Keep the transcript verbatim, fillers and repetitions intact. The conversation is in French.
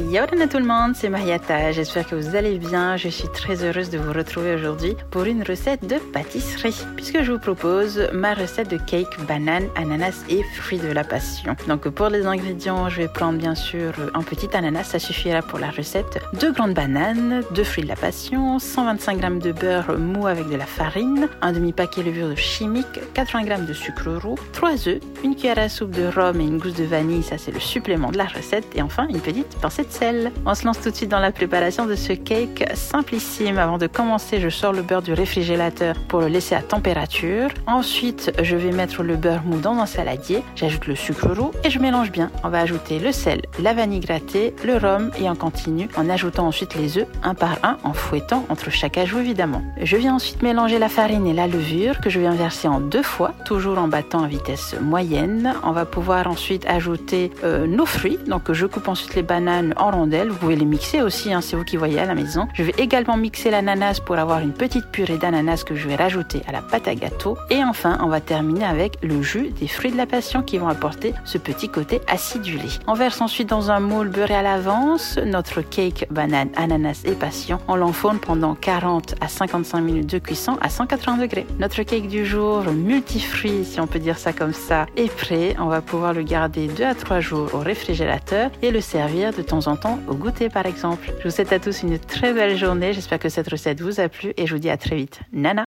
Yaorana tout le monde, c'est Mariata, j'espère que vous allez bien. Je suis très heureuse de vous retrouver aujourd'hui pour une recette de pâtisserie, puisque je vous propose ma recette de cake banane, ananas et fruits de la passion. Donc pour les ingrédients, je vais prendre bien sûr un petit ananas, ça suffira pour la recette, deux grandes bananes, deux fruits de la passion, cent vingt-cinq grammes de beurre mou avec de la farine, un demi-paquet levure chimique, quatre-vingts grammes de sucre roux, trois œufs, une cuillère à soupe de rhum et une gousse de vanille, ça c'est le supplément de la recette, et enfin une petite pincée de sel. On se lance tout de suite dans la préparation de ce cake simplissime. Avant de commencer, je sors le beurre du réfrigérateur pour le laisser à température. Ensuite, je vais mettre le beurre mou dans un saladier, j'ajoute le sucre roux et je mélange bien. On va ajouter le sel, la vanille grattée, le rhum et on continue en ajoutant ensuite les œufs un par un en fouettant entre chaque ajout évidemment. Je viens ensuite mélanger la farine et la levure que je viens verser en deux fois, toujours en battant à vitesse moyenne. On va pouvoir ensuite ajouter euh, nos fruits, donc je coupe ensuite les bananes en rondelles, vous pouvez les mixer aussi, hein, c'est vous qui voyez à la maison. Je vais également mixer l'ananas pour avoir une petite purée d'ananas que je vais rajouter à la pâte à gâteau. Et enfin, on va terminer avec le jus des fruits de la passion qui vont apporter ce petit côté acidulé. On verse ensuite dans un moule beurré à l'avance notre cake banane, ananas et passion. On l'enfourne pendant quarante à cinquante-cinq minutes de cuisson à cent quatre-vingts degrés. Notre cake du jour, multifruits, si on peut dire ça comme ça, est prêt. On va pouvoir le garder deux à trois jours au réfrigérateur et le servir de temps en temps au goûter par exemple. Je vous souhaite à tous une très belle journée. J'espère que cette recette vous a plu et je vous dis à très vite. Nana!